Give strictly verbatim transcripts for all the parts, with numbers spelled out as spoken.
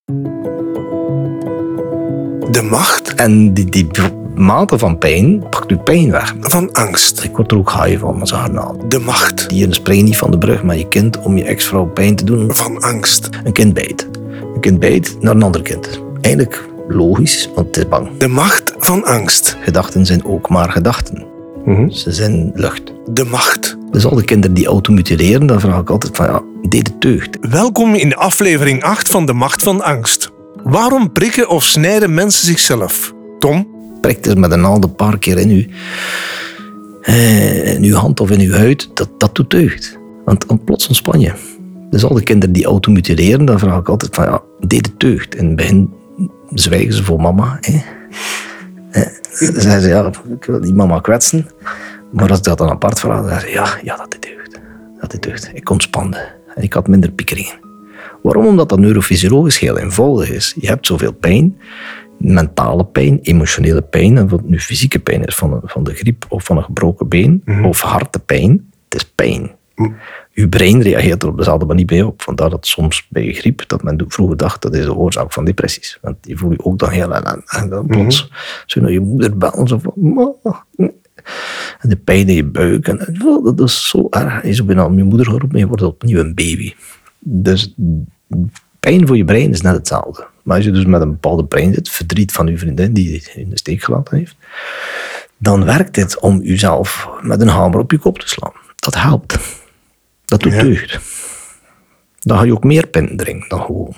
De macht En die, die mate van pijn pakt uw pijn weg. van angst. Ik word er ook haai van, met zo'n garnaal. De macht Die spring niet van de brug met je kind om je ex-vrouw pijn te doen. van angst. Een kind bijt. Een kind bijt naar een ander kind. Eigenlijk logisch, want het is bang. De macht van angst. Gedachten zijn ook maar gedachten. Mm-hmm. Ze zijn lucht. De macht. Dus al de kinderen die automutileren, dan vraag ik altijd van, ja, deed het deugd? Welkom in aflevering acht van De Macht van Angst. Waarom prikken of snijden mensen zichzelf? Tom? Prikt dus met een naald een paar keer in u, eh, in uw hand of in uw huid, dat, dat doet deugd. Want, want plots ontspan je. Dus al de kinderen die automutileren, dan vraag ik altijd van, ja, deed het deugd? In het begin zwijgen ze voor mama. Hè? Eh, dan zeggen ze, ja, ik wil die mama kwetsen. Maar als ik dat dan apart vraag, dan zeggen ze, ja, ja, dat deed deugd. Dat deed deugd. Ik ontspande en ik had minder piekeringen. Waarom? Omdat dat neurofysiologisch heel eenvoudig is. Je hebt zoveel pijn, mentale pijn, emotionele pijn, en wat nu fysieke pijn is van, een, van de griep of van een gebroken been, mm-hmm. of hartepijn, het is pijn. Mm. Je brein reageert er op dezelfde manier bij op. Vandaar dat soms bij griep, dat men vroeger dacht, dat is de oorzaak van depressies. Want die voel je ook dan heel en, en dan plots mm-hmm. zo naar je moeder bellen, zo van, en de pijn in je buik, en dat is zo erg. Je is bijna om je moeder geroepen en je wordt opnieuw een baby. Dus pijn voor je brein is net hetzelfde. Maar als je dus met een bepaalde pijn zit, verdriet van je vriendin die je in de steek gelaten heeft, dan werkt dit om jezelf met een hamer op je kop te slaan. Dat helpt. Dat doet ja. deugd. Dan ga je ook meer pijn drinken dan gewoon.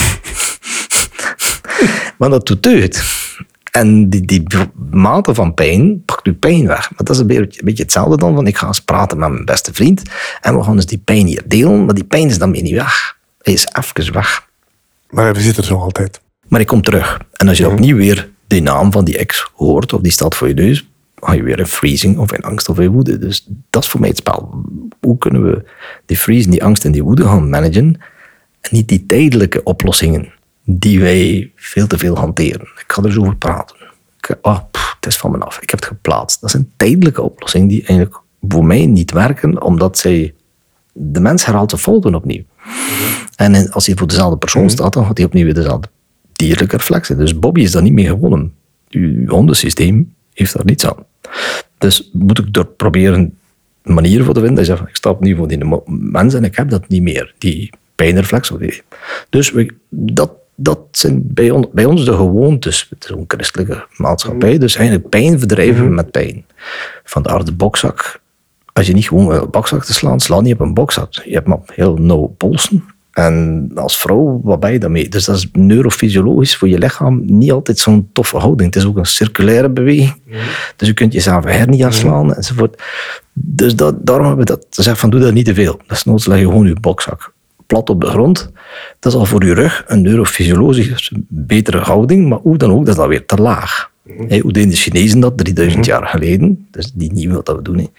Maar dat doet deugd. En die, die mate van pijn pakt je pijn weg. Maar dat is een beetje, een beetje hetzelfde dan van ik ga eens praten met mijn beste vriend en we gaan dus die pijn hier delen, maar die pijn is dan weer niet weg. Hij is even weg. Maar hij zit er zo altijd. Maar ik kom terug. En als je mm-hmm. opnieuw weer de naam van die ex hoort of die staat voor je neus, ga je weer in freezing of in angst of in woede. Dus dat is voor mij het spel. Hoe kunnen we die freezing, die angst en die woede gaan managen en niet die tijdelijke oplossingen die wij veel te veel hanteren. Ik ga er eens over praten. Ik, oh, pff, het is van me af. Ik heb het geplaatst. Dat zijn tijdelijke oplossingen die eigenlijk voor mij niet werken, omdat zij... De mens herhaalt zijn fouten opnieuw. Mm-hmm. En als hij voor dezelfde persoon mm-hmm. staat, dan gaat hij opnieuw weer dezelfde dierlijke reflexen. Dus Bobby is daar niet mee gewonnen. Uw hondensysteem heeft daar niets aan. Dus moet ik er proberen manieren voor te vinden. Dat je zegt, ik sta opnieuw voor die mens en ik heb dat niet meer. Die pijnreflex. Dus we, dat Dat zijn bij, on, bij ons de gewoontes. Het is een christelijke maatschappij. Dus eigenlijk pijn verdrijven we met pijn. Vandaar de bokzak. Als je niet gewoon wil een bokzak te slaan, sla niet op een bokzak. Je hebt maar heel nauwe polsen. En als vrouw, wat ben je daarmee? Dus dat is neurofysiologisch voor je lichaam niet altijd zo'n toffe houding. Het is ook een circulaire beweging. Mm. Dus je kunt jezelf hernia slaan mm. enzovoort. Dus dat, daarom hebben we dat gezegd van doe dat niet te veel. Dus noods leg je gewoon je bokzak plat op de grond. Dat is al voor je rug een neurofysiologisch betere houding, maar hoe dan ook, dat is dan weer te laag. Mm-hmm. Hey, hoe deden de Chinezen dat drieduizend mm-hmm. jaar geleden? Dus die niet wat we doen. He.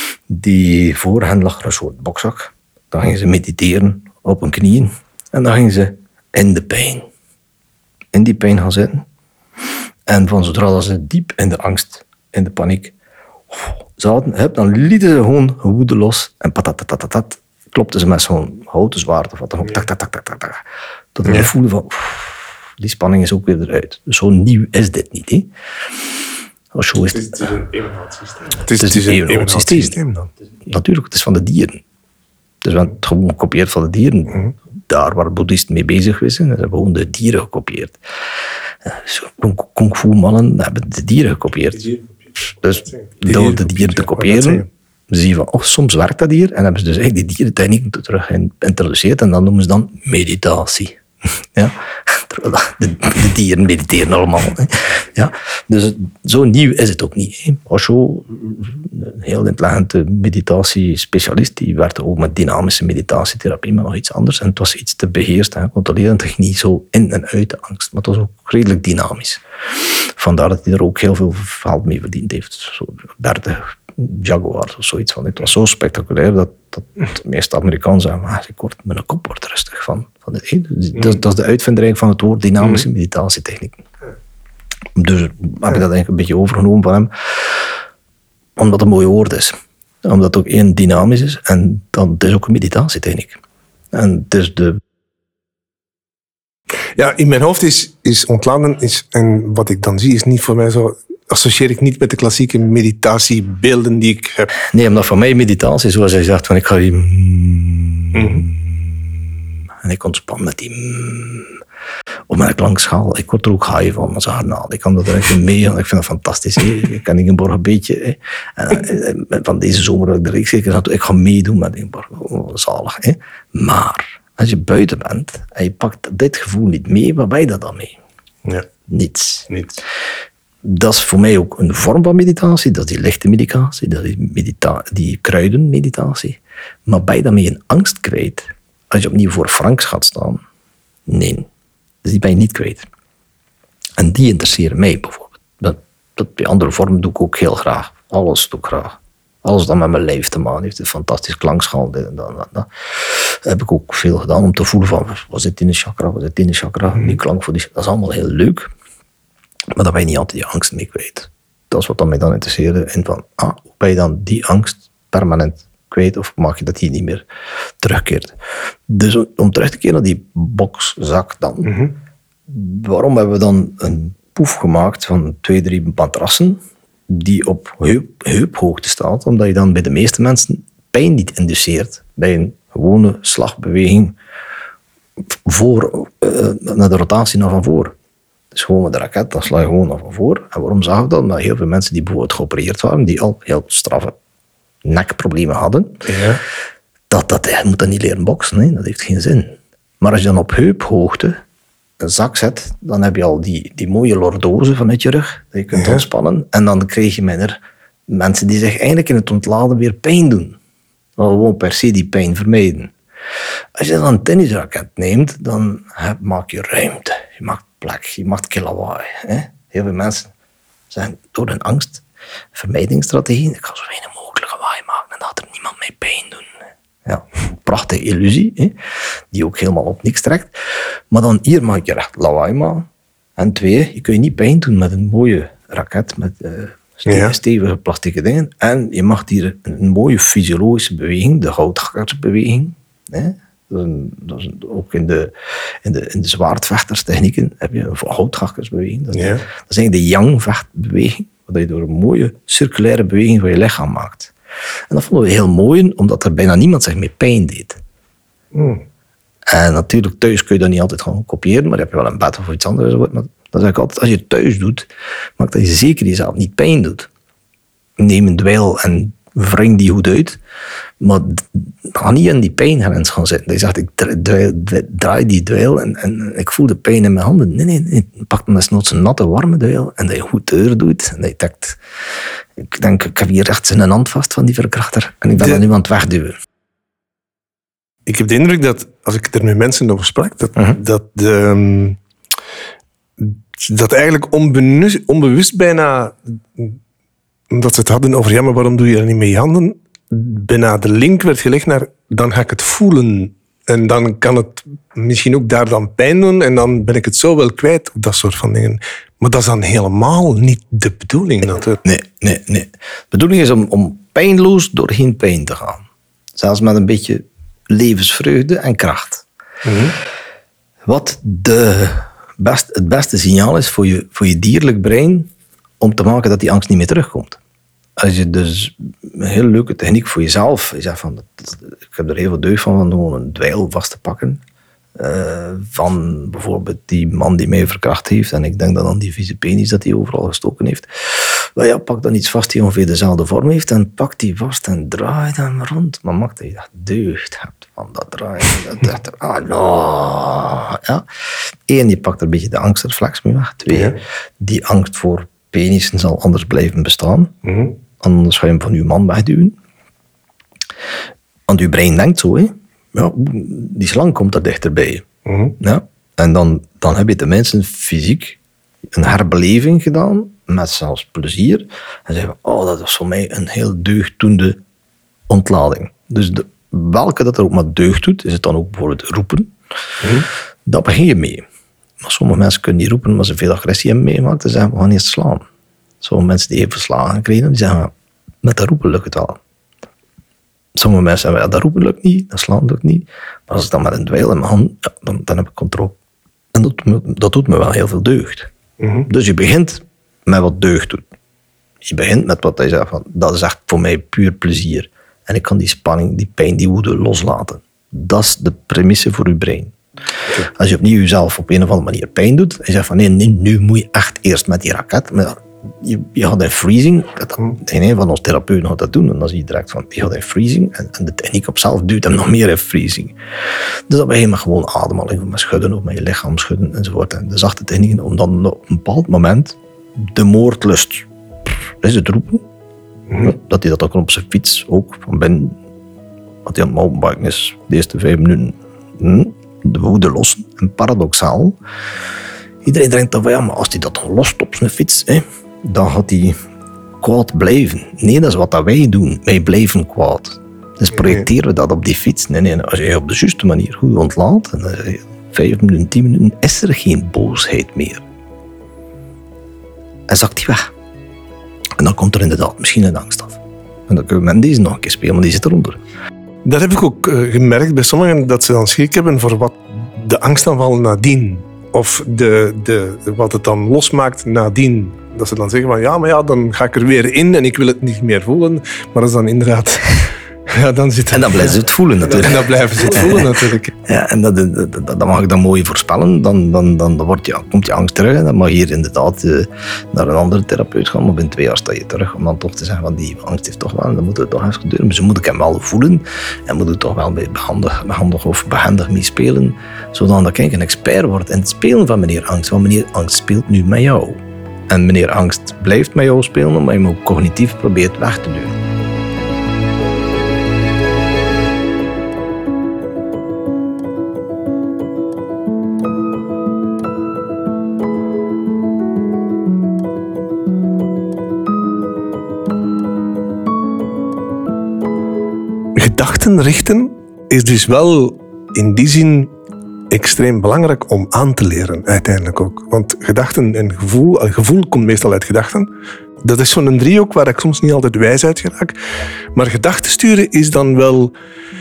Die voor hen lag er een soort bokzak. Dan gingen ze mediteren op hun knieën en dan gingen ze in de pijn. In die pijn gaan zitten. En van zodra dat ze diep in de angst, in de paniek zaten, dan lieten ze gewoon woede los en patatatatat. Klopten ze met zo'n houten zwaard of wat dan ook. Tak, tak, tak, tak, tak, tak. Tot ze ja. voelen van, pff, die spanning is ook weer eruit. Dus zo nieuw is dit niet. Hè? Als zo is het, het is een evenhoud systeem. Het is, het is een evenhoud systeem. systeem dan. Natuurlijk, het is van de dieren. Dus we hebben het gewoon gekopieerd van de dieren. Mm-hmm. Daar waar boeddhisten mee bezig zijn, ze hebben gewoon de dieren gekopieerd. Kung fu mannen hebben de dieren gekopieerd. De dieren. Dus door de dieren te kopiëren, zie je van, oh, soms werkt dat hier. En hebben ze dus eigenlijk die dierentechniek terug geïntroduceerd. En dan noemen ze dan meditatie. Ja? De, de dieren mediteren allemaal. Hè. Ja? Dus zo nieuw is het ook niet. Hè. Osho, een heel intelligente meditatiespecialist, die werkte ook met dynamische meditatietherapie, maar nog iets anders. En het was iets te beheerst en controleren. Het ging niet zo in en uit de angst, maar het was ook redelijk dynamisch. Vandaar dat hij er ook heel veel geld mee verdiend heeft. Zo dertig Jaguars of zoiets van. Het was zo spectaculair dat, dat de meeste Amerikanen zeggen, ah, ik word, mijn kop wordt rustig van, van dit. Hey, dat, dat is de uitvinding van het woord dynamische meditatietechniek. Dus heb ik dat eigenlijk een beetje overgenomen van hem. Omdat het een mooi woord is. Omdat het ook één dynamisch is en dan, het is ook een meditatietechniek. En het is de Ja, in mijn hoofd is, is ontladen, is, en wat ik dan zie, is niet voor mij zo... Associeer ik niet met de klassieke meditatiebeelden die ik heb. Nee, omdat voor mij meditatie, zoals hij zegt, van ik ga die... Mm-hmm. En ik ontspan met die... Mm, of met een klankschaal. Ik word er ook high van, maar zo hard. Ik kan dat er echt mee. Ik vind dat fantastisch. Ik kan Ingeborg een beetje... En, van deze zomer dat ik de reeks zeker had, ik ga meedoen met Ingeborg. Oh, zalig. Hè? Maar als je buiten bent en je pakt dit gevoel niet mee, waar ben je dat dan mee? Ja. Niets. Niets. Dat is voor mij ook een vorm van meditatie. Dat is die lichte meditatie, dat is medita- die kruidenmeditatie. Maar ben je daarmee een angst kwijt? Als je opnieuw voor Franks gaat staan? Nee. Dus die ben je niet kwijt. En die interesseren mij bijvoorbeeld. Dat, dat bij andere vormen doe ik ook heel graag. Alles doe ik graag. Alles dat met mijn lijf te maken heeft. Een fantastisch klankschaal. Dat, dat, dat, dat. Heb ik ook veel gedaan om te voelen van... Wat zit in de chakra, wat zit in de chakra? Die klank voor die... Dat is allemaal heel leuk. Maar dan ben je niet altijd die angst mee kwijt. Dat is wat dan mij dan interesseerde. En van, ah, hoe ben je dan die angst permanent kwijt? Of mag je dat die niet meer terugkeert? Dus om terug te keren naar die bokszak dan. Mm-hmm. Waarom hebben we dan een poef gemaakt van twee, drie matrassen die op heup, heuphoogte staat? Omdat je dan bij de meeste mensen pijn niet induceert bij een gewone slagbeweging voor, uh, naar de rotatie naar van voor. Dus gewoon met de raket, dan sla je gewoon naar van voor. En waarom zag ik dat? Omdat heel veel mensen die bijvoorbeeld geopereerd waren, die al heel straffe nekproblemen hadden, ja. dat, dat, je moet dat niet leren boksen, nee, dat heeft geen zin. Maar als je dan op heuphoogte een zak zet, dan heb je al die, die mooie lordose vanuit je rug, dat je kunt ja. ontspannen. En dan krijg je minder mensen die zich eigenlijk in het ontladen weer pijn doen. Maar gewoon per se die pijn vermijden. Als je dan een tennisraket neemt, dan maak je ruimte. Je maakt plek, je maakt geen lawaai. Hè? Heel veel mensen zijn door hun angst, vermijdingsstrategie, ik ga zo weinig mogelijk lawaai maken en dat er niemand mee pijn doen. Ja, prachtige illusie, hè? Die ook helemaal op niks trekt. Maar dan hier mag je recht lawaai maken. En twee, je kunt je niet pijn doen met een mooie raket met uh, stevige, ja. stevige plastieke dingen. En je mag hier een mooie fysiologische beweging, de houthakkersbeweging. Hè? Dat is een, dat is een, ook in de, in, de, in de zwaardvechterstechnieken heb je een houthakkersbeweging. Dat, ja. dat is eigenlijk de yang-vechtbeweging, waar je door een mooie circulaire beweging van je lichaam maakt. En dat vonden we heel mooi, omdat er bijna niemand zich mee pijn deed. Mm. En natuurlijk, thuis kun je dat niet altijd gewoon kopiëren, maar dan heb je wel een bed of iets anders. Maar dan zeg ik altijd, als je het thuis doet, maak dat je zeker jezelf niet pijn doet. Neem een dweil en wring die goed uit, maar ga niet in die pijngrens gaan zitten. Je zegt, ik draai, draai die dweil en, en ik voel de pijn in mijn handen. Nee, nee, nee. Pak dan desnoods een natte, warme dweil en dat je goed deur doet. En dat je denkt, ik denk, ik heb hier rechts in een hand vast van die verkrachter en ik ben de... dat nu aan het wegduwen. Ik heb de indruk dat, als ik er met mensen over sprak, dat, uh-huh. dat, de, dat eigenlijk onbewust, onbewust bijna, omdat ze het hadden over, ja, maar waarom doe je dat niet met je handen? Bijna de link werd gelegd naar, dan ga ik het voelen. En dan kan het misschien ook daar dan pijn doen en dan ben ik het zo wel kwijt, dat soort van dingen. Maar dat is dan helemaal niet de bedoeling. Natuurlijk. Nee, nee, nee. De bedoeling is om, om pijnloos doorheen pijn te gaan. Zelfs met een beetje levensvreugde en kracht. Mm-hmm. Wat de best, het beste signaal is voor je, voor je dierlijk brein om te maken dat die angst niet meer terugkomt. Als je dus een hele leuke techniek voor jezelf, je zegt van, dat, ik heb er heel veel deugd van, van gewoon een dweil vast te pakken. Uh, van bijvoorbeeld die man die mij verkracht heeft, en ik denk dan aan die vieze penis dat hij overal gestoken heeft. Wel ja, pak dan iets vast die ongeveer dezelfde vorm heeft en pak die vast en draai dan rond. Maar maak dat je dat deugd hebt van dat draaien. Dat echt, ah, no. Ja. Eén, je pakt er een beetje de angstreflex mee weg. Twee, ja. Die angst voor penissen zal anders blijven bestaan. Mm-hmm. Anders ga je hem van je man wegduwen. Want je brein denkt zo, hè. Ja, die slang komt er dichterbij. Mm-hmm. Ja? En dan, dan heb je tenminste fysiek een herbeleving gedaan, met zelfs plezier. En zeggen, oh, dat was voor mij een heel deugddoende ontlading. Dus de, welke dat er ook maar deugd doet, is het dan ook bijvoorbeeld roepen. Mm-hmm. Dat begin je mee. Maar sommige mensen kunnen niet roepen, maar ze veel agressie hebben meegemaakt, dan zeggen we gaan eerst slaan. Sommige mensen die even slagen kregen, die zeggen, met dat roepen lukt het wel. Sommige mensen zeggen, ja, dat roepen lukt niet, dat slaan lukt niet. Maar als ik dan met een dweil in mijn hand, ja, dan, dan heb ik controle. En En dat, dat doet me wel heel veel deugd. Mm-hmm. Dus je begint met wat deugd doet. Je begint met wat hij zegt van, dat is echt voor mij puur plezier. En ik kan die spanning, die pijn, die woede loslaten. Dat is de premisse voor je brein. Okay. Als je opnieuw jezelf op een of andere manier pijn doet, en je zegt van nee, nee, nu moet je echt eerst met die raket. Maar je, je gaat in freezing, dat, een van ons therapeuten gaat dat doen, en dan zie je direct van, je gaat in freezing, en, en de techniek op zelf duwt hem nog meer in freezing. Dus dat begin je met gewoon ademhaling, met schudden, of met je lichaam schudden, enzovoort. En de zachte technieken, om dan op een bepaald moment de moordlust, is het roepen, mm-hmm. dat hij dat ook op zijn fiets, ook van binnen, dat hij aan het mountainbiken is, de eerste vijf minuten, hm, de woede lossen. En paradoxaal, iedereen denkt dan van ja, maar als hij dat dan lost op zijn fiets, hè, dan gaat hij kwaad blijven. Nee, dat is wat dat wij doen. Wij blijven kwaad. Dus projecteren we dat op die fiets. Nee, nee, als je op de juiste manier goed ontlaat, en uh, vijf minuten, tien minuten, is er geen boosheid meer. En zakt die weg. En dan komt er inderdaad misschien een angst af. En dan kunnen we met deze nog een keer spelen, maar die zit eronder. Dat heb ik ook uh, gemerkt bij sommigen, dat ze dan schrik hebben voor wat de angstaanval nadien. Of de, de, wat het dan losmaakt nadien. Dat ze dan zeggen van ja, maar ja, dan ga ik er weer in en ik wil het niet meer voelen. Maar dat is dan inderdaad... Ja, dan zit het, en dan blijven ze het voelen natuurlijk. En dan blijven ze het voelen natuurlijk. Ja, en dat, dat, dat, dat mag ik dan mooi voorspellen. Dan, dan, dan wordt je, komt je angst terug en dan mag je hier inderdaad uh, naar een andere therapeut gaan. Maar binnen twee jaar sta je terug om dan toch te zeggen van die angst heeft toch wel, dan moet het toch even gebeuren. Maar ze moet ik hem wel voelen en moet het toch wel behandig, behandig of behendig mee spelen. Zodat ik een expert word in het spelen van meneer Angst. Want meneer Angst speelt nu met jou. En meneer Angst blijft met jou spelen, maar je hem ook cognitief probeert weg te duwen. Gedachten richten is dus wel in die zin extreem belangrijk om aan te leren, uiteindelijk ook. Want gedachten en gevoel, gevoel komt meestal uit gedachten. Dat is zo'n driehoek waar ik soms niet altijd wijs uit geraak. Maar gedachten sturen is dan wel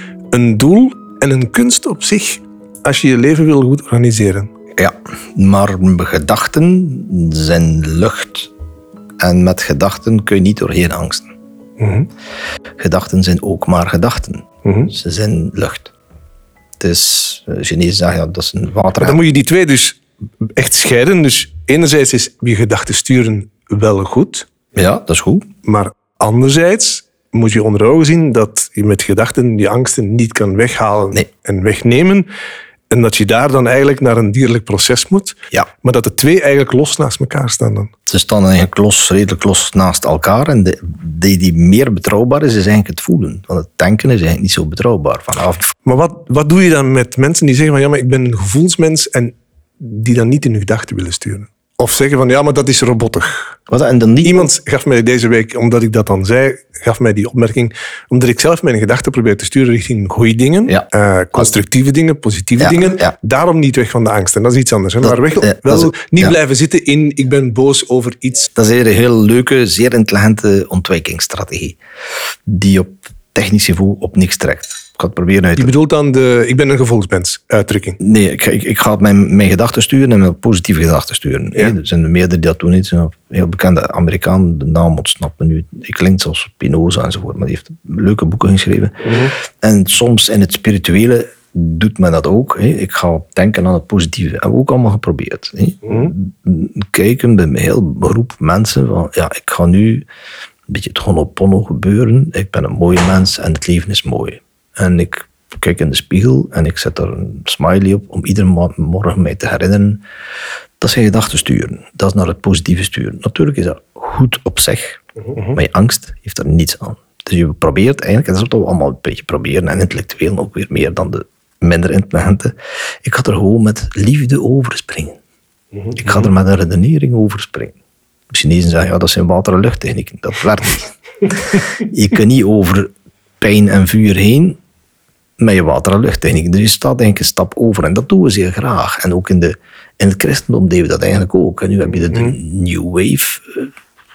een doel en een kunst op zich als je je leven wil goed organiseren. Ja, maar gedachten zijn lucht. En met gedachten kun je niet doorheen angsten. Mm-hmm. Gedachten zijn ook maar gedachten. Mm-hmm. Ze zijn lucht. Het is, Chinezen zeggen, ja, dat is een water. Dan moet je die twee dus echt scheiden. Dus enerzijds is je gedachten sturen wel goed. Ja, dat is goed. Maar anderzijds moet je onder ogen zien dat je met gedachten die angsten niet kan weghalen nee. en wegnemen. En dat je daar dan eigenlijk naar een dierlijk proces moet. Ja. Maar dat de twee eigenlijk los naast elkaar staan dan. Ze staan eigenlijk los, redelijk los naast elkaar. En de, die, die meer betrouwbaar is, is eigenlijk het voelen. Want het denken is eigenlijk niet zo betrouwbaar. Vanaf. Maar wat, wat doe je dan met mensen die zeggen van ja, maar ik ben een gevoelsmens en die dan niet in hun gedachten willen sturen? Of zeggen van ja, maar dat is robotig. Wat, en dan niet... Iemand gaf mij deze week, omdat ik dat dan zei, gaf mij die opmerking, omdat ik zelf mijn gedachten probeer te sturen richting goede dingen, ja. uh, constructieve dingen, positieve ja, dingen. Ja. Daarom niet weg van de angst. En dat is iets anders. Hè? Dat, maar weg, ja, wel is, niet ja. blijven zitten in ik ben boos over iets. Dat is een heel leuke, zeer intelligente ontwijkingsstrategie. Die op technisch niveau op niks trekt. Ik ga het proberen uit te... Je bedoelt dan de ik ben een gevoelsmens uitdrukking? Nee, ik, ik, ik ga mijn, mijn gedachten sturen en mijn positieve gedachten sturen. Ja. Er zijn meerdere die dat doen. Het is een heel bekende Amerikaan, de naam ontsnapt me nu. Hij klinkt zoals Spinoza enzovoort, maar die heeft leuke boeken geschreven. Mm-hmm. En soms in het spirituele doet men dat ook. Hè. Ik ga denken aan het positieve. Dat hebben we ook allemaal geprobeerd. Hè. Mm-hmm. Kijken bij een heel groep mensen van ja, ik ga nu een beetje het honopono gebeuren. Ik ben een mooie mens en het leven is mooi. En ik kijk in de spiegel en ik zet er een smiley op om iedere morgen mij te herinneren dat zijn gedachten sturen. Dat is naar het positieve sturen. Natuurlijk is dat goed op zich, mm-hmm. maar je angst heeft er niets aan. Dus je probeert eigenlijk, en dat is wat we allemaal een beetje proberen, en intellectueel ook weer meer dan de minder intelligente, ik ga er gewoon met liefde over springen. Mm-hmm. Ik ga er met een redenering over springen. De Chinezen zeggen, ja, dat zijn water- en luchttechnieken. Dat werkt niet. Je kunt niet over pijn en vuur heen met je water- en luchttechniek. Dus je staat eigenlijk een stap over. En dat doen we zeer graag. En ook in, de, in het christendom deden we dat eigenlijk ook. En nu heb je de, de New Wave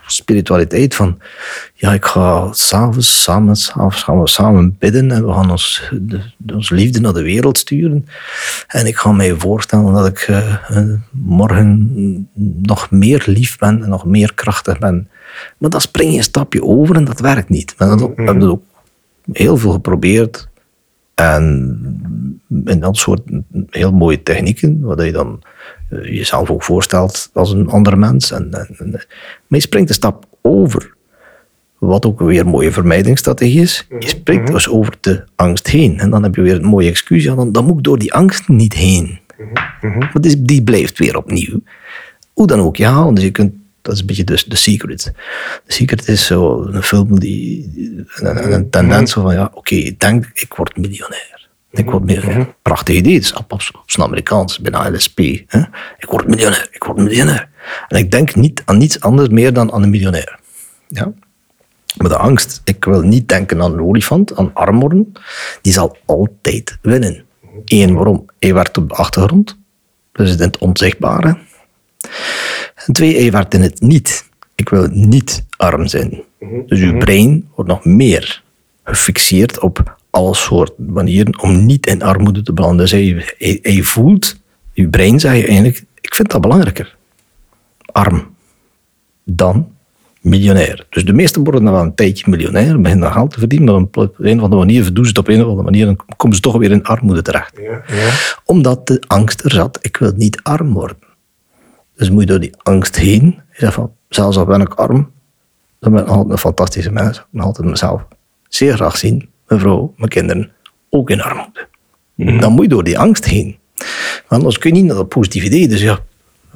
spiritualiteit van, ja, ik ga s'avonds samen, s'avonds gaan we samen bidden en we gaan ons, de, onze liefde naar de wereld sturen. En ik ga mij voorstellen dat ik uh, morgen nog meer lief ben en nog meer krachtig ben. Maar dan spring je een stapje over en dat werkt niet. We hebben mm-hmm. dat ook heel veel geprobeerd. En in dat soort heel mooie technieken, waar je dan uh, jezelf ook voorstelt als een andere mens. En, en, en, maar je springt een stap over. Wat ook weer een mooie vermijdingsstrategie is. Je springt dus over de angst heen. En dan heb je weer een mooie excuus. Ja, dan, dan moet ik door die angst niet heen. Mm-hmm. Maar die, die blijft weer opnieuw. Hoe dan ook, ja. Dus je kunt, dat is een beetje de, de Secret. De Secret is zo een film die... Een, een tendens van, ja, oké, okay, ik denk, ik word miljonair. Ik word miljonair. Mm-hmm. Prachtig idee. Het is op, op, op zijn Amerikaans, bijna L S P. Hè? Ik word miljonair, ik word miljonair. En ik denk niet aan niets anders meer dan aan een miljonair. Ja? Maar de angst, ik wil niet denken aan een olifant, aan armoede, die zal altijd winnen. Eén, waarom? Hij werkt op de achtergrond. Dus in het onzichtbare. En twee, hij werkt in het niet. Ik wil niet arm zijn. Dus uw brein wordt nog meer gefixeerd op alle soorten manieren om niet in armoede te belanden. Dus hij, hij, hij voelt, uw brein zeg je eigenlijk, ik vind dat belangrijker. Arm. Dan miljonair. Dus de meesten worden dan wel een tijdje miljonair, beginnen geld te verdienen, maar op een of andere manier doen ze het op een of andere manier en komen ze toch weer in armoede terecht. Ja, ja. Omdat de angst er zat, ik wil niet arm worden. Dus moet je door die angst heen, je zegt van, zelfs al ben ik arm, dan ben ik altijd een fantastische mens, ik ben altijd mezelf zeer graag zien, mijn vrouw, mijn kinderen, ook in armoede. Mm-hmm. Dan moet je door die angst heen. Want anders kun je niet naar dat positieve idee, dus ja.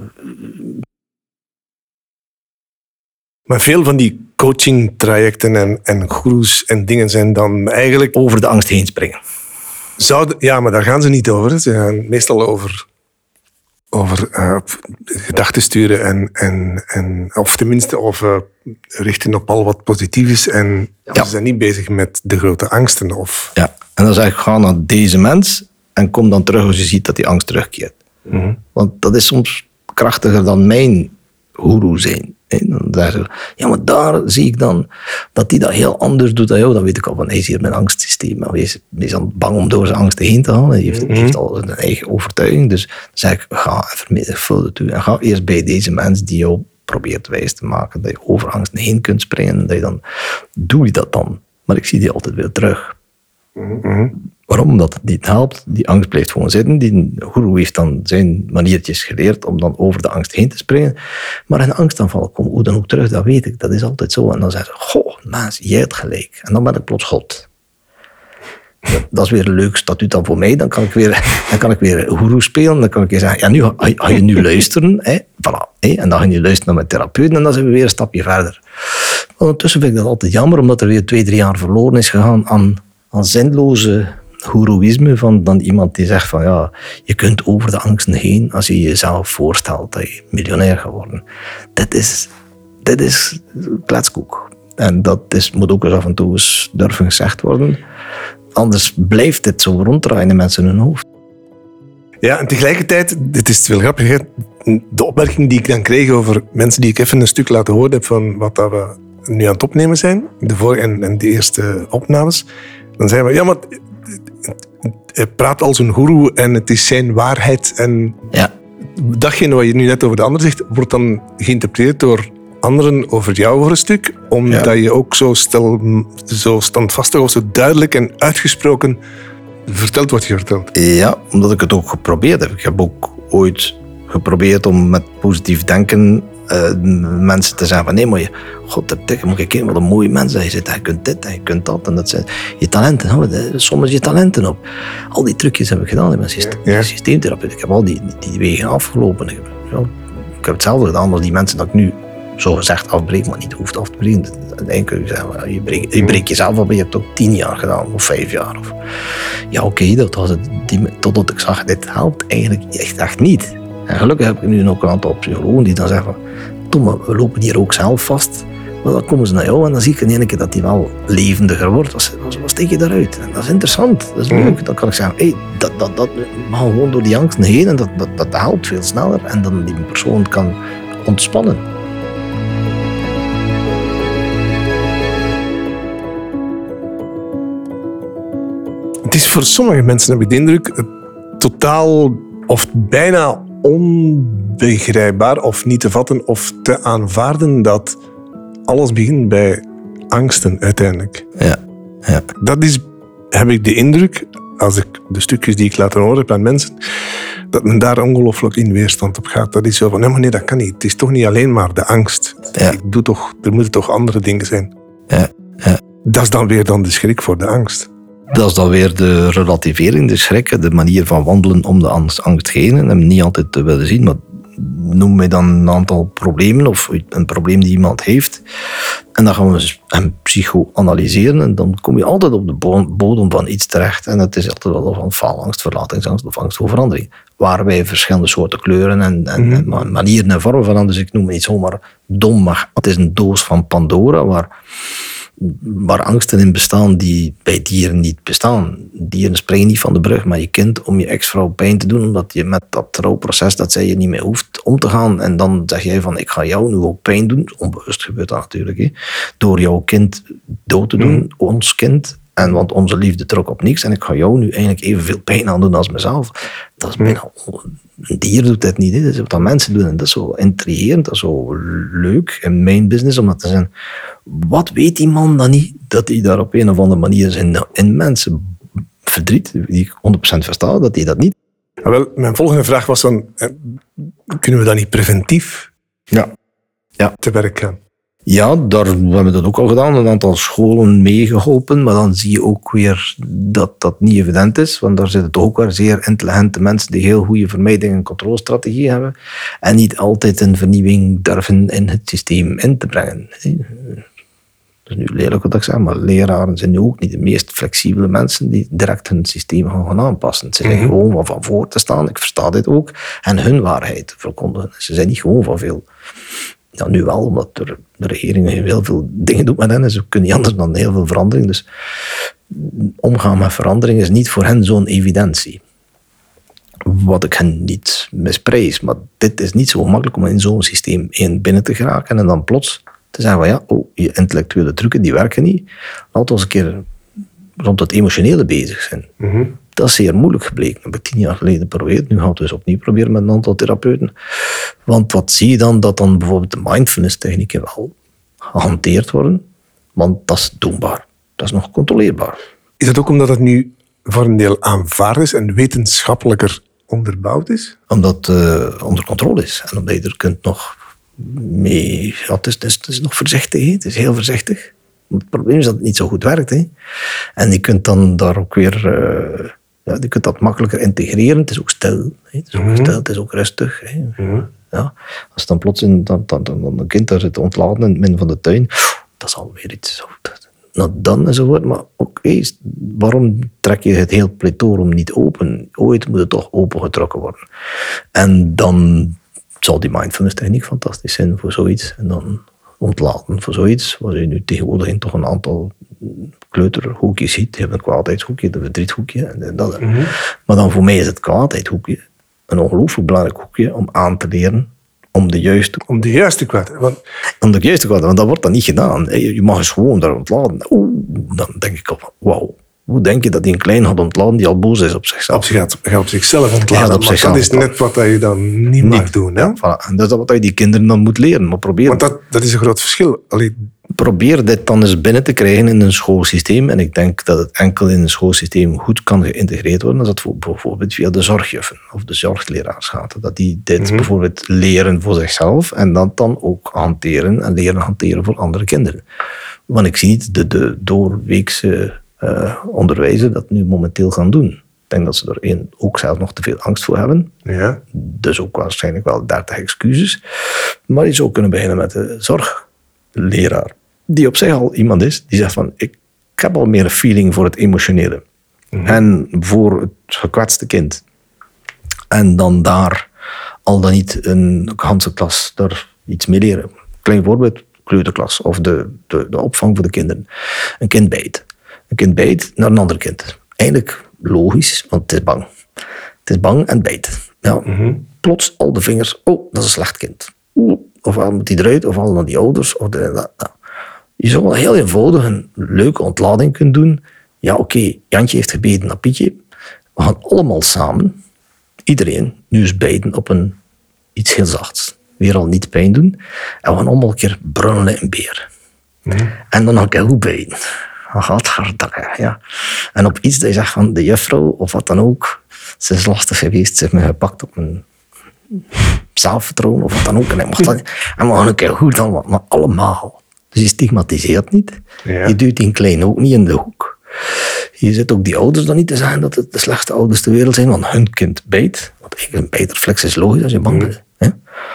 Maar veel van die coaching-trajecten en, en goeroes en dingen zijn dan eigenlijk... Over de angst heen springen. Zouden, ja, maar daar gaan ze niet over. Ze gaan meestal over, over uh, gedachten sturen en, en, en, of tenminste over richten op al wat positief is. En ja. Ze zijn niet bezig met de grote angsten. Of... Ja, en dan zeg ik, ga naar deze mens en kom dan terug als je ziet dat die angst terugkeert. Mm-hmm. Want dat is soms krachtiger dan mijn goeroe zijn. En dan zeggen ze, ja, maar daar zie ik dan dat hij dat heel anders doet dan jou. Dan weet ik al van, hij is hier mijn angstsysteem. Hij is, hij is dan bang om door zijn angsten heen te gaan. Hij heeft, mm-hmm. heeft al een eigen overtuiging. Dus dan zeg ik, ga en vermenigvuldig het toe. En ga eerst bij deze mens die jou probeert wijs te maken dat je over angsten heen kunt springen. Dat je dan, doe je dat dan. Maar ik zie die altijd weer terug. Mm-hmm. Waarom? Omdat het niet helpt. Die angst blijft gewoon zitten. Die goeroe heeft dan zijn maniertjes geleerd om dan over de angst heen te springen. Maar een angstaanval komt hoe dan ook terug, dat weet ik. Dat is altijd zo. En dan zeggen ze, goh, mens, jij hebt gelijk. En dan ben ik plots God. Dat, dat is weer een leuk statuut dan voor mij. Dan kan ik weer, dan kan ik weer goeroe spelen. Dan kan ik weer zeggen, ja, nu ga, ga je nu luisteren. Hè? Voilà, hè? En dan ga je luisteren naar mijn therapeut. En dan zijn we weer een stapje verder. Maar ondertussen vind ik dat altijd jammer, omdat er weer twee, drie jaar verloren is gegaan aan, aan zinloze goeroïsme van dan iemand die zegt van ja, je kunt over de angsten heen als je jezelf voorstelt dat je miljonair gaat worden. Dit is, dit is kletskoek. En dat is, moet ook eens af en toe eens durven gezegd worden. Anders blijft dit zo ronddraaien in mensen in hun hoofd. Ja, en tegelijkertijd, dit is wel grappig, hè? De opmerking die ik dan kreeg over mensen die ik even een stuk laten horen heb van wat dat we nu aan het opnemen zijn, de vorige en, en de eerste opnames, dan zeiden we, ja, maar hij praat als een goeroe en het is zijn waarheid. En ja. Datgene wat je nu net over de ander zegt, wordt dan geïnterpreteerd door anderen over jou voor een stuk, omdat ja. je ook zo, stel, zo standvastig of zo duidelijk en uitgesproken vertelt wat je vertelt. Ja, omdat ik het ook geprobeerd heb. Ik heb ook ooit geprobeerd om met positief denken uh, mensen te zeggen van nee, maar je, god, je moet je kijken wat een mooie mens is. Je kunt dit en je kunt dat. En dat zijn je talenten. Nou, soms je talenten op. Al die trucjes heb ik gedaan in mijn systeem, ja. systeemtherapie. Ik heb al die, die wegen afgelopen. Ik heb, ja, ik heb hetzelfde gedaan als die mensen dat ik nu zo gezegd afbreek, maar niet hoeft af te breken. Dan kun je zeggen, je breekt, je breekt jezelf af, je hebt het ook tien jaar gedaan, of vijf jaar. Of... Ja, oké, okay, dat was het. Die, totdat ik zag, dit helpt eigenlijk echt, echt niet. En gelukkig heb ik nu ook een aantal psychologen die dan zeggen van, Tom, we lopen hier ook zelf vast. Maar dan komen ze naar jou en dan zie ik in één keer dat die wel levendiger wordt. Wat, wat, wat steek je daaruit? En dat is interessant, dat is leuk. Dan kan ik zeggen, hey, dat, dat, dat, we gaan gewoon door die angsten heen en dat, dat, dat helpt veel sneller. En dan die persoon kan ontspannen. is voor sommige mensen, heb ik de indruk, totaal of bijna onbegrijpbaar of niet te vatten of te aanvaarden dat alles begint bij angsten uiteindelijk. Ja, ja. Dat is, heb ik de indruk, als ik de stukjes die ik laat horen heb aan mensen, dat men daar ongelooflijk in weerstand op gaat. Dat is zo van, nee, maar nee, dat kan niet. Het is toch niet alleen maar de angst. Ja. Ik doe toch, er moeten toch andere dingen zijn. Ja, ja. Dat is dan weer dan de schrik voor de angst. Dat is dan weer de relativering, de schrik, de manier van wandelen om de angst, angst heen. En hem niet altijd te willen zien, maar noem mij dan een aantal problemen of een probleem die iemand heeft. En dan gaan we hem psychoanalyseren en dan kom je altijd op de bodem van iets terecht. En het is altijd wel van faalangst, verlatingsangst of angst voor verandering. Waar wij verschillende soorten kleuren en, en, mm-hmm. en manieren en vormen van hebben. Dus ik noem het niet zomaar dom, maar het is een doos van Pandora waar... waar angsten in bestaan die bij dieren niet bestaan. Dieren springen niet van de brug met je kind om je ex-vrouw pijn te doen, omdat je met dat rouwproces dat zij je niet meer hoeft om te gaan. En dan zeg jij van, ik ga jou nu ook pijn doen. Onbewust gebeurt dat natuurlijk. Hè. Door jouw kind dood te doen, mm. ons kind. En want onze liefde trok op niks. En ik ga jou nu eigenlijk evenveel pijn aan doen als mezelf. Dat is bijna... Een dier doet dat niet. Hè. Dat is wat mensen doen. En dat is zo intrigerend. Dat is zo leuk in mijn business. Omdat te zijn... Wat weet die man dan niet? Dat hij daar op een of andere manier zijn in mensen verdriet, die ik honderd procent versta, dat hij dat niet... Ja, wel, mijn volgende vraag was dan... Kunnen we dan niet preventief ja. Ja. te werk gaan? Ja, daar hebben we dat ook al gedaan. Een aantal scholen meegeholpen. Maar dan zie je ook weer dat dat niet evident is. Want daar zitten ook weer zeer intelligente mensen die heel goede vermijding- en controlestrategie hebben. En niet altijd een vernieuwing durven in het systeem in te brengen. Dat is nu lelijk wat ik zeg, maar leraren zijn nu ook niet de meest flexibele mensen die direct hun systeem gaan, gaan aanpassen. Ze zijn mm-hmm. gewoon van, van voor te staan, ik versta dit ook, en hun waarheid verkondigen. Ze zijn niet gewoon van veel... Ja, nu wel, omdat de, de regering heel veel dingen doet met hen en ze kunnen niet anders dan heel veel verandering. Dus omgaan met verandering is niet voor hen zo'n evidentie. Wat ik hen niet misprijs, maar dit is niet zo gemakkelijk om in zo'n systeem één binnen te geraken en dan plots te zeggen van ja, oh, je intellectuele trucken die werken niet. Laten we eens een keer rond het emotionele bezig zijn. Mm-hmm. Dat is zeer moeilijk gebleken. Dat heb ik tien jaar geleden geprobeerd. Nu gaan we het dus opnieuw proberen met een aantal therapeuten. Want wat zie je dan? Dat dan bijvoorbeeld de mindfulness technieken wel gehanteerd worden. Want dat is doenbaar. Dat is nog controleerbaar. Is dat ook omdat het nu voor een deel aanvaard is en wetenschappelijker onderbouwd is? Omdat het uh, onder controle is. En omdat je er kunt nog mee... Ja, het, is, het, is, het is nog voorzichtig. He. Het is heel voorzichtig. Het probleem is dat het niet zo goed werkt. Hè. En je kunt dan daar ook weer... Uh, ja, je kunt dat makkelijker integreren. Het is ook stil. Hè. Het is ook mm-hmm. stil, het is ook rustig. Hè. Mm-hmm. Ja. Als dan plots in, dan, dan, dan, dan een kind daar zit ontladen in het midden van de tuin, dat is alweer iets... Zo, dat, nou, dan enzovoort. Maar oké, okay, waarom trek je het heel plethorium niet open? Ooit moet het toch opengetrokken worden. En dan zal die mindfulness techniek fantastisch zijn voor zoiets. En dan... ontlaten voor zoiets, waar je nu tegenwoordig toch een aantal kleuterhoekjes ziet. Je hebt een kwaadheidshoekje, een verdriethoekje. En dat. Mm-hmm. Maar dan voor mij is het kwaadheidshoekje een ongelooflijk belangrijk hoekje om aan te leren om de juiste... Om de juiste kwaadheid. Want... Om de juiste kwaadheid, want dat wordt dan niet gedaan. Je mag eens gewoon daar ontladen. Oeh, dan denk ik op, wauw. Hoe denk je dat die een klein gaat ontladen die al boos is op zichzelf? Op zich gaat, gaat op zichzelf ontladen, op maar zichzelf dat is net wat je dan niet, niet mag doen. Hè? Ja, voilà. En dat is wat je die kinderen dan moet leren. Maar probeer... Want dat, dat is een groot verschil. Allee... Probeer dit dan eens binnen te krijgen in een schoolsysteem. En ik denk dat het enkel in een schoolsysteem goed kan geïntegreerd worden. Als dat bijvoorbeeld via de zorgjuffen of de zorgleraars gaat. Dat die dit mm-hmm. bijvoorbeeld leren voor zichzelf en dat dan ook hanteren en leren hanteren voor andere kinderen. Want ik zie niet de, de doorweekse... Uh, onderwijzen dat nu momenteel gaan doen. Ik denk dat ze er één ook zelf nog te veel angst voor hebben. Ja. Dus ook waarschijnlijk wel dertig excuses. Maar je zou kunnen beginnen met de zorgleraar. Die op zich al iemand is die zegt van ik heb al meer een feeling voor het emotionele. Mm-hmm. En voor het gekwetste kind. En dan daar al dan niet een ganse klas daar iets mee leren. Klein voorbeeld, kleuterklas of de, de, de opvang voor de kinderen. Een kind bijt. Een kind bijt naar een ander kind. Eigenlijk logisch, want het is bang. Het is bang en bijt. Ja, mm-hmm. Plots al de vingers. Oh, dat is een slecht kind. Oeh, ofwel moet hij eruit, ofwel naar die ouders. Of de, nou. Je zou wel heel eenvoudig een leuke ontlading kunnen doen Ja, oké, okay, Jantje heeft gebeten naar Pietje. We gaan allemaal samen, iedereen, nu eens bijten op een, iets heel zachts. Weer al niet pijn doen. En we gaan allemaal een keer brunnen in beer. Mm. En dan ga ik goed bijten. Dan gaat hard, ja. En op iets dat je zegt van de juffrouw, of wat dan ook, ze is lastig geweest, ze heeft me gepakt op mijn zelfvertrouwen, of wat dan ook. En, mag dat, en we gaan een keer goed dan, maar allemaal. Dus je stigmatiseert niet. Ja. Je duwt die klein ook niet in de hoek. Je zit ook die ouders dan niet te zeggen dat het de slechtste ouders ter wereld zijn, want hun kind bijt. Want eigenlijk een bijtreflex is logisch als je bang bent. Mm.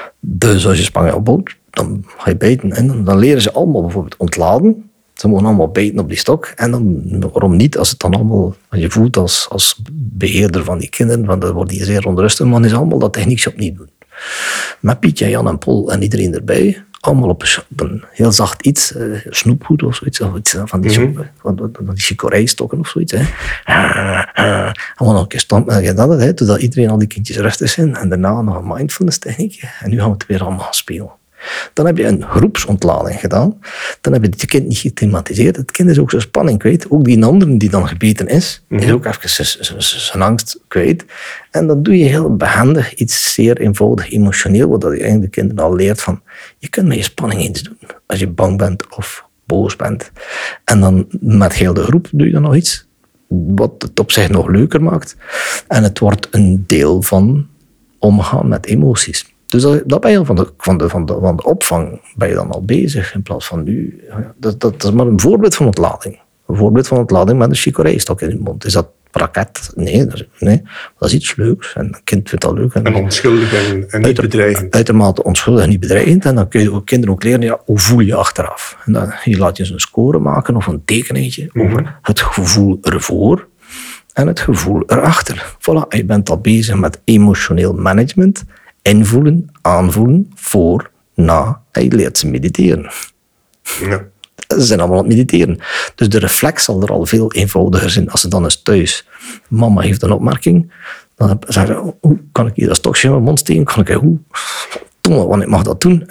Dus als je Spangen opbouwt, dan ga je bijten. En dan, dan leren ze allemaal bijvoorbeeld ontladen. Ze mogen allemaal bijten op die stok. En dan, waarom niet, als het dan allemaal, als je voelt als, als beheerder van die kinderen, want dan word je zeer onrustig, maar dan is allemaal dat techniekje opnieuw doen. Met Pietje, Jan en Paul en iedereen erbij. Allemaal op een, op een heel zacht iets, uh, snoepgoed of zoiets, of iets van die, mm-hmm. van, van die chicorei-stokken of zoiets. Hè. Uh, uh, en we nog een keer stampen en dat, hè, totdat iedereen al die kindjes rustig zijn. En daarna nog een mindfulness techniek. En nu gaan we het weer allemaal gaan spelen. Dan heb je een groepsontlading gedaan. Dan heb je het kind niet gethematiseerd. Het kind is ook zijn spanning kwijt. Ook die andere die dan gebeten is, mm-hmm. is ook even zijn angst kwijt. En dan doe je heel behendig iets zeer eenvoudig emotioneel, wat je eigenlijk de kinderen al leert van, je kunt met je spanning iets doen. Als je bang bent of boos bent. En dan met heel de groep doe je dan nog iets wat het op zich nog leuker maakt. En het wordt een deel van omgaan met emoties. Dus dat, dat ben je van de, van, de, van, de, van de opvang ben je dan al bezig, in plaats van nu. Dat, dat is maar een voorbeeld van ontlading. Een voorbeeld van ontlading met een chicorei-stok in je mond. Is dat raket? Nee, dat is, nee, dat is iets leuks. En een kind vindt dat leuk. En, en onschuldig en, en niet uiter, bedreigend. Uitermate onschuldig en niet bedreigend. En dan kun je ook kinderen ook leren, ja, hoe voel je achteraf? En dan je laat je eens een score maken of een tekeningetje mm-hmm. over het gevoel ervoor en het gevoel erachter. Voilà, je bent al bezig met emotioneel management. Invoelen, aanvoelen, voor, na. En je leert ze mediteren. Ja. Ze zijn allemaal aan het mediteren. Dus de reflex zal er al veel eenvoudiger zijn. Als ze dan eens thuis, mama heeft een opmerking, dan zeggen ze, hoe kan ik hier dat stokje in mijn mond steken? Kan ik hier, hoe? Tomme, wanneer mag dat doen?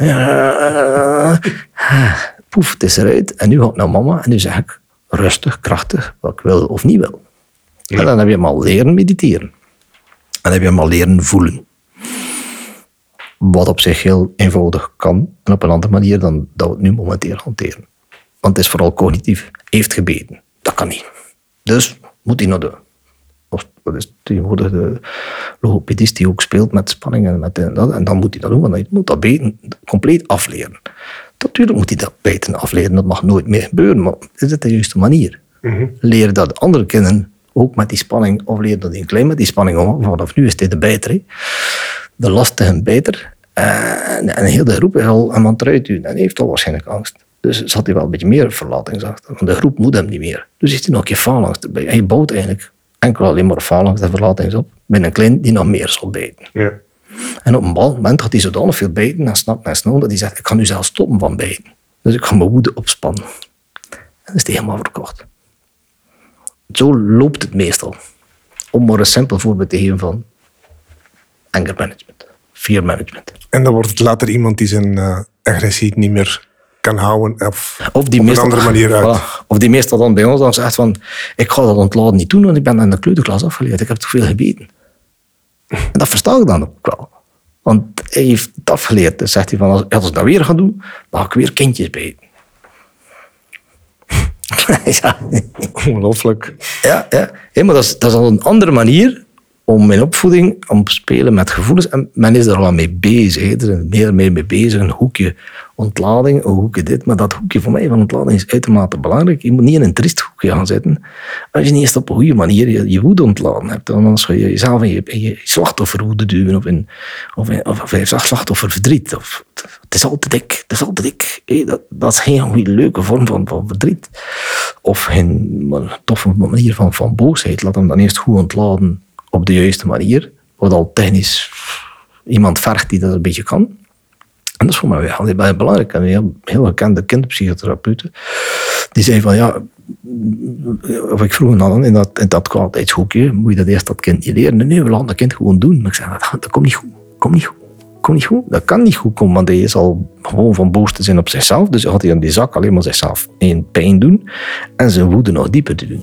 Poef, het is eruit. En nu ga ik naar mama en nu zeg ik, rustig, krachtig, wat ik wil of niet wil. Ja. En dan heb je hem al leren mediteren. En dan heb je hem al leren voelen. Wat op zich heel eenvoudig kan. En op een andere manier dan dat we het nu momenteel hanteren. Want het is vooral cognitief. Heeft gebeten. Dat kan niet. Dus moet hij naar de... Of, dat is tegenwoordig de logopedist die ook speelt met spanning en met dat. En dan moet hij dat doen. Want hij moet dat beten compleet afleren. Natuurlijk moet hij dat beten afleren. Dat mag nooit meer gebeuren. Maar is het de juiste manier? Mm-hmm. Leren dat andere kinderen ook met die spanning, of leren dat een klein met die spanning om. Vanaf nu is dit de bijter. De lastige bijter. En, en heel de groep is al een man eruit doen. En hij heeft al waarschijnlijk angst. Dus zat hij wel een beetje meer verlatingsangst. Want de groep moet hem niet meer. Dus heeft hij nog een keer faalangst erbij. En je bouwt eigenlijk enkel alleen maar faalangst en verlatings op. Met een klein die nog meer zal bijten. Ja. En op een bepaald moment gaat hij zodanig veel bijten en snapt en snel dat hij zegt, ik kan nu zelf stoppen van bijten. Dus ik ga mijn woede opspannen. En dan is hij helemaal verkocht. Zo loopt het meestal. Om maar een simpel voorbeeld te geven van anger management, fear management. En dan wordt het later iemand die zijn uh, agressie niet meer kan houden of, of die op meestal, een andere manier uit. Voilà. Of die meestal dan bij ons dan zegt van, ik ga dat ontladen niet doen, want ik ben in de kleuterklas afgeleerd. Ik heb te veel gebeten. En dat versta ik dan ook wel. Want hij heeft het afgeleerd. Dus zegt hij van, als, als ik dat weer ga doen, dan ga ik weer kindjes bijten. Ja. Ongelooflijk. Ja, ja. ja, maar dat is, dat is al een andere manier om in opvoeding, om te spelen met gevoelens. En men is er al mee bezig. Hè. Er is meer en meer mee bezig. Een hoekje ontlading, een hoekje dit. Maar dat hoekje voor mij van ontlading is uitermate belangrijk. Je moet niet in een triest hoekje gaan zitten. Als je niet eens op een goede manier je, je woede ontladen hebt, dan anders ga je jezelf in je, in je slachtofferwoede duwen. Of in, of in, of, of in slachtofferverdriet. Of, het is altijd dik. Het is altijd dik. Hey, dat, dat is geen goede, leuke vorm van, van verdriet. Of een toffe manier van, van boosheid. Laat hem dan eerst goed ontladen op de juiste manier. Wat al technisch iemand vergt die dat een beetje kan. En dat is voor mij wel belangrijk. En een heel gekende kinderpsychotherapeuten die zei van ja, of ik vroeg dan in dat, in dat kwaliteitshoekje, moet je dat eerst dat kind niet leren? Nee, nee, we laten dat kind gewoon doen. Maar ik zei, dat, dat komt niet goed. Komt niet goed. Komt niet goed. Dat kan niet goed komen, want hij is al gewoon van boos te zijn op zichzelf. Dus had hij in die zak alleen maar zichzelf één pijn doen en zijn woede nog dieper te doen.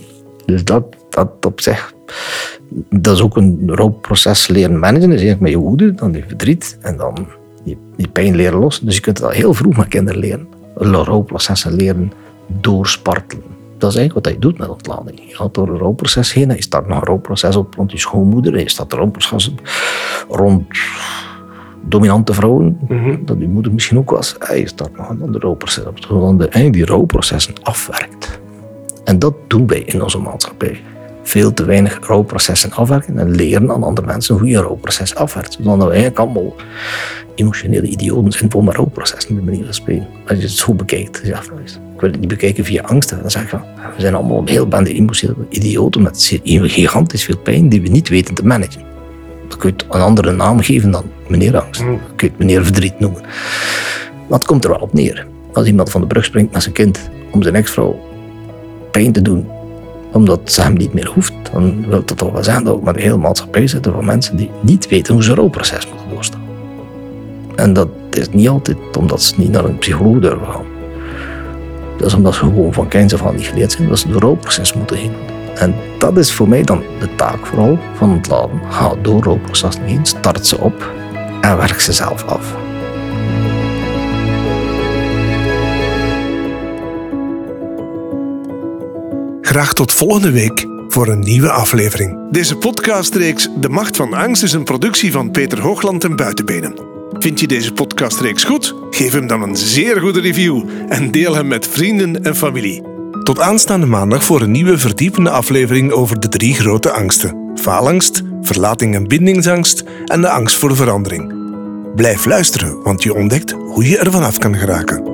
Dus dat, dat op zich, dat is ook een rouwproces leren managen. Dus eigenlijk met je woede, dan je verdriet en dan je, je pijn leren lossen. Dus je kunt dat heel vroeg met kinderen leren. Rouwprocessen leren doorspartelen. Dat is eigenlijk wat je doet met ontlading. Je gaat door een rouwproces heen en je start nog een rouwproces op rond je schoonmoeder. En je start een rouwproces op rond dominante vrouwen, mm-hmm. dat je moeder misschien ook was. En je start nog een ander rouwproces op. Zodat je die rouwprocessen afwerkt. En dat doen wij in onze maatschappij. Veel te weinig rouwprocessen afwerken en leren aan andere mensen hoe je een rouwproces afwerkt. Zodat we eigenlijk allemaal emotionele idioten zijn voor maar rouwprocessen, de manier van spreken. Als je het zo bekijkt, ja, ik wil het niet bekijken via angst, dan zeg ik van, we zijn allemaal een heel bende emotionele idioten met gigantisch veel pijn die we niet weten te managen. Dan kun je het een andere naam geven dan meneer angst. Dan kun je het meneer verdriet noemen. Maar het komt er wel op neer. Als iemand van de brug springt met zijn kind om zijn ex-vrouw pijn te doen, omdat ze hem niet meer hoeft, dan wil dat toch wel zeggen dat we met een hele maatschappij zitten van mensen die niet weten hoe ze een rouwproces moeten doorstaan. En dat is niet altijd omdat ze niet naar een psycholoog durven gaan. Dat is omdat ze gewoon van kinds af aan niet geleerd zijn dat ze door rouwproces moeten heen. En dat is voor mij dan de taak vooral van ontladen. Ga door rouwprocessen heen, start ze op en werk ze zelf af. Graag tot volgende week voor een nieuwe aflevering. Deze podcastreeks De Macht van Angst is een productie van Peter Hoogland en Buitenbenen. Vind je deze podcastreeks goed? Geef hem dan een zeer goede review en deel hem met vrienden en familie. Tot aanstaande maandag voor een nieuwe verdiepende aflevering over de drie grote angsten. Faalangst, verlating en bindingsangst en de angst voor verandering. Blijf luisteren, want je ontdekt hoe je er vanaf kan geraken.